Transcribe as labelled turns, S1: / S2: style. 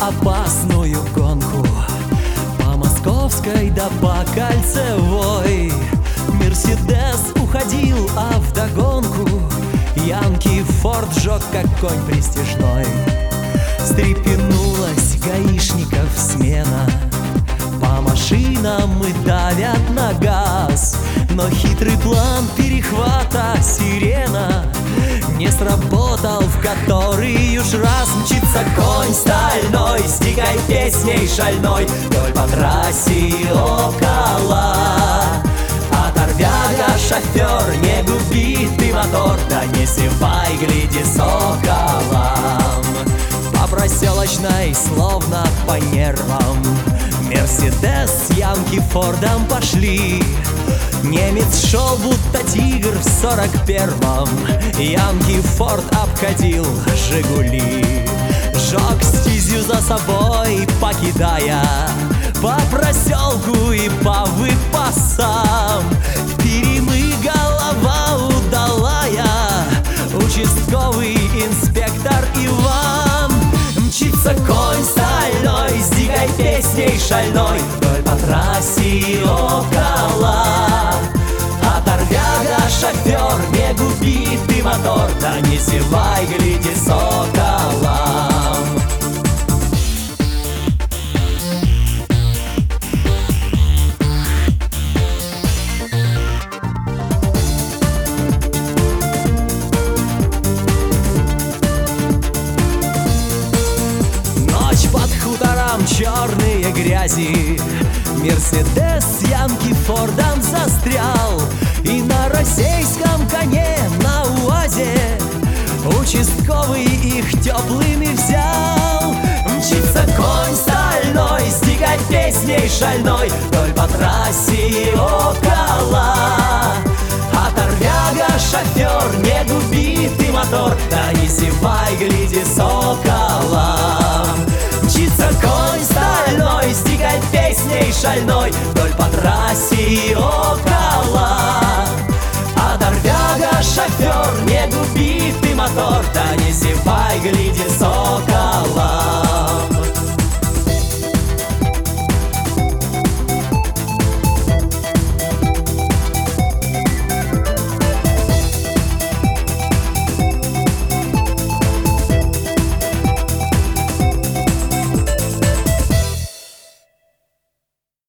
S1: опасную гонку по Московской да по Кольцевой. Мерседес уходил, а вдогонку Янки Форд жег, как конь престижной. Встрепенулась гаишников смена, по машинам и давят на газ. Но хитрый план перехвата сирена не сработал, в который уж раз мчится конь стальной с дикой песней шальной вдоль по трассе около. Оторвяга, шофер, не губи ты мотор, да не севай, гляди соколом. По проселочной, словно по нервам, Мерседес с Янки Фордом пошли. Немец шел, будто тигр в 41-м, Янки Форд обходил Жигули. Жег стезю за собой, покидая по проселку и по выпасам. Вперемы голова удалая, участковый инспектор Иван. Мчится конь стальной с дикой песней шальной вдоль по трассе около. Оторвяга, шофер, не губи ты мотор, да не зевай, гляди соколом. Под хутором черные грязи Мерседес с Янки Фордом застрял. И на российском коне, на УАЗе, участковый их теплыми взял. Мчится конь стальной с дикой песней шальной вдоль по трассе около. Оторвяга, шофер, не губи ты мотор, да не зевай, гляди соколом. Мчится конь стальной с дикой песней шальной вдоль по трассе около. Оторвяга, шофер, не губи ты мотор, да не зевай, гляди соколом.